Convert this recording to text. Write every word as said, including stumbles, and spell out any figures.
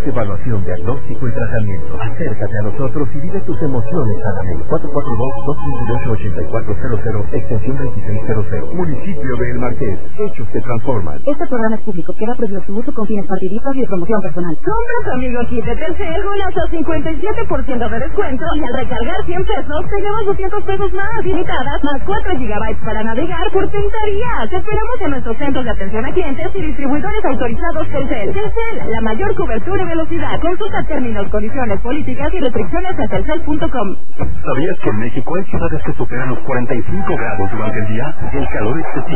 evaluación, diagnóstico y tratamiento. Acércate a nosotros y vive tus emociones sanamente. cuatro cuatro dos, dos dos ocho, ocho cuatro cero cero, extensión veintiséis cero cero. Municipio de El Marqués. Hechos que transforman. Este programa es público. Queda prohibido su uso con fines partidistas y de promoción personal. Compra tu amigo kit de Telcel con hasta cincuenta y siete por ciento de descuento y al recargar cien pesos te llevas doscientos pesos más limitadas más cuatro gigabytes para navegar por treinta días. Te esperamos en nuestros centros de atención a clientes y distribuidores autorizados Telcel. Telcel, la mayor cobertura y velocidad. Consulta términos, condiciones, políticas y restricciones en telcel punto com. ¿Sabías que en México hay ciudades que superan los cuarenta y cinco grados durante el día? El calor excesivo